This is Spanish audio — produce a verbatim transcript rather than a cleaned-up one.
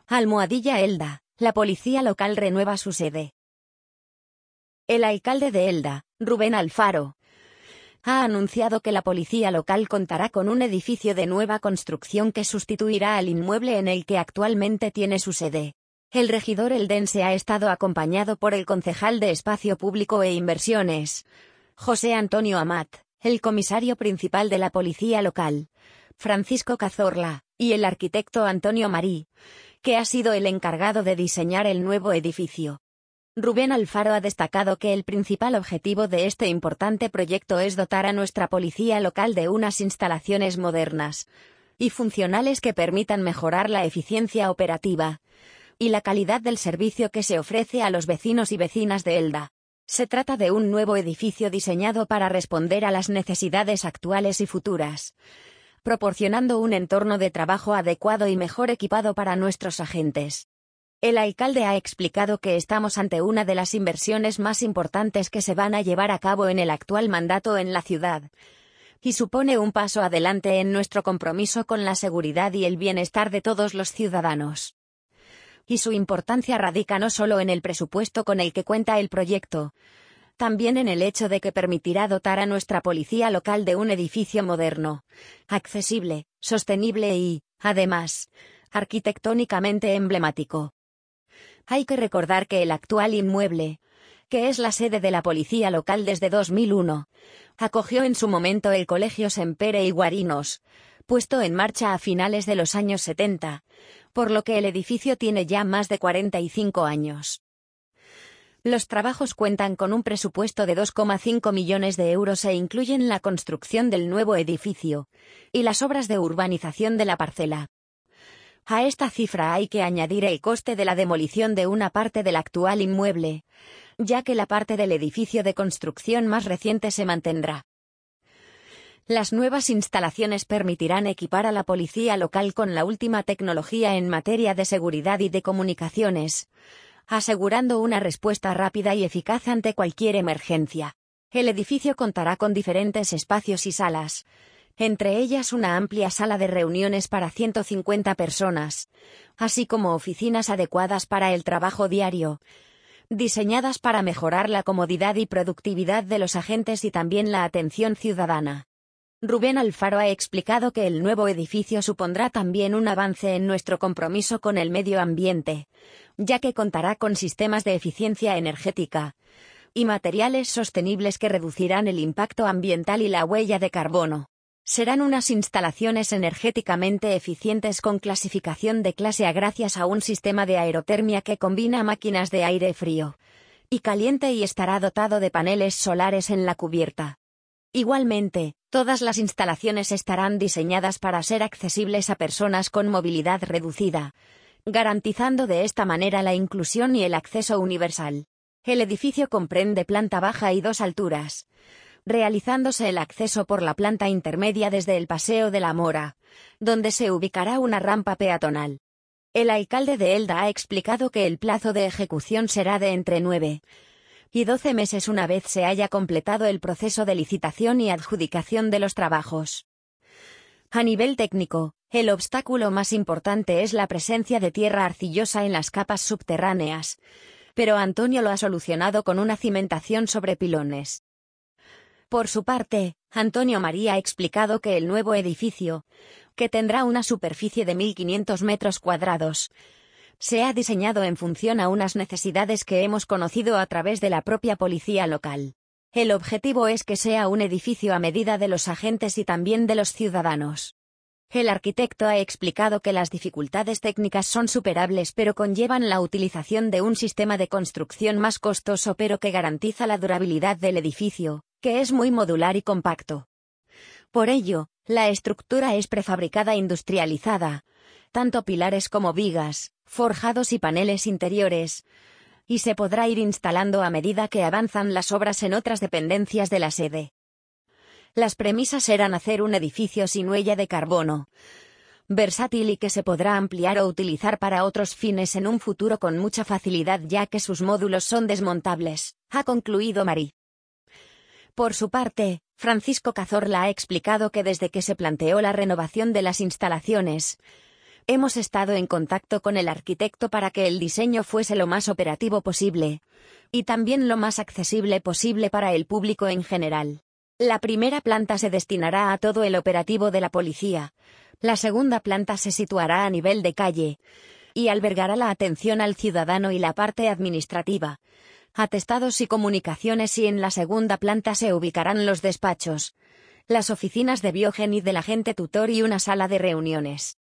Almohadilla Elda, la policía local renueva su sede. El alcalde de Elda, Rubén Alfaro, ha anunciado que la policía local contará con un edificio de nueva construcción que sustituirá al inmueble en el que actualmente tiene su sede. El regidor eldense ha estado acompañado por el concejal de Espacio Público e Inversiones, José Antonio Amat, el comisario principal de la policía local, Francisco Cazorla, y el arquitecto Antonio Marí, que ha sido el encargado de diseñar el nuevo edificio. Rubén Alfaro ha destacado que el principal objetivo de este importante proyecto es dotar a nuestra policía local de unas instalaciones modernas y funcionales que permitan mejorar la eficiencia operativa y la calidad del servicio que se ofrece a los vecinos y vecinas de Elda. Se trata de un nuevo edificio diseñado para responder a las necesidades actuales y futuras, proporcionando un entorno de trabajo adecuado y mejor equipado para nuestros agentes. El alcalde ha explicado que estamos ante una de las inversiones más importantes que se van a llevar a cabo en el actual mandato en la ciudad, y supone un paso adelante en nuestro compromiso con la seguridad y el bienestar de todos los ciudadanos. Y su importancia radica no solo en el presupuesto con el que cuenta el proyecto, también en el hecho de que permitirá dotar a nuestra policía local de un edificio moderno, accesible, sostenible y, además, arquitectónicamente emblemático. Hay que recordar que el actual inmueble, que es la sede de la policía local desde dos mil uno, acogió en su momento el Colegio Sempere y Guarinos, puesto en marcha a finales de los años setenta, por lo que el edificio tiene ya más de cuarenta y cinco años. Los trabajos cuentan con un presupuesto de dos coma cinco millones de euros e incluyen la construcción del nuevo edificio y las obras de urbanización de la parcela. A esta cifra hay que añadir el coste de la demolición de una parte del actual inmueble, ya que la parte del edificio de construcción más reciente se mantendrá. Las nuevas instalaciones permitirán equipar a la policía local con la última tecnología en materia de seguridad y de comunicaciones, asegurando una respuesta rápida y eficaz ante cualquier emergencia. El edificio contará con diferentes espacios y salas, entre ellas una amplia sala de reuniones para ciento cincuenta personas, así como oficinas adecuadas para el trabajo diario, diseñadas para mejorar la comodidad y productividad de los agentes y también la atención ciudadana. Rubén Alfaro ha explicado que el nuevo edificio supondrá también un avance en nuestro compromiso con el medio ambiente, ya que contará con sistemas de eficiencia energética y materiales sostenibles que reducirán el impacto ambiental y la huella de carbono. Serán unas instalaciones energéticamente eficientes con clasificación de clase A gracias a un sistema de aerotermia que combina máquinas de aire frío y caliente y estará dotado de paneles solares en la cubierta. Igualmente, todas las instalaciones estarán diseñadas para ser accesibles a personas con movilidad reducida, garantizando de esta manera la inclusión y el acceso universal. El edificio comprende planta baja y dos alturas, realizándose el acceso por la planta intermedia desde el Paseo de la Mora, donde se ubicará una rampa peatonal. El alcalde de Elda ha explicado que el plazo de ejecución será de entre nueve y doce meses una vez se haya completado el proceso de licitación y adjudicación de los trabajos. A nivel técnico, el obstáculo más importante es la presencia de tierra arcillosa en las capas subterráneas, pero Antonio lo ha solucionado con una cimentación sobre pilones. Por su parte, Antonio Marí ha explicado que el nuevo edificio, que tendrá una superficie de mil quinientos metros cuadrados, se ha diseñado en función a unas necesidades que hemos conocido a través de la propia policía local. El objetivo es que sea un edificio a medida de los agentes y también de los ciudadanos. El arquitecto ha explicado que las dificultades técnicas son superables pero conllevan la utilización de un sistema de construcción más costoso pero que garantiza la durabilidad del edificio, que es muy modular y compacto. Por ello, la estructura es prefabricada industrializada, tanto pilares como vigas, forjados y paneles interiores, y se podrá ir instalando a medida que avanzan las obras en otras dependencias de la sede. Las premisas eran hacer un edificio sin huella de carbono, versátil y que se podrá ampliar o utilizar para otros fines en un futuro con mucha facilidad ya que sus módulos son desmontables, ha concluido Marí. Por su parte, Francisco Cazorla ha explicado que desde que se planteó la renovación de las instalaciones, Hemos estado en contacto con el arquitecto para que el diseño fuese lo más operativo posible, y también lo más accesible posible para el público en general. La primera planta se destinará a todo el operativo de la policía, la segunda planta se situará a nivel de calle, y albergará la atención al ciudadano y la parte administrativa, atestados y comunicaciones, y en la segunda planta se ubicarán los despachos, las oficinas de Biogen y del agente tutor y una sala de reuniones.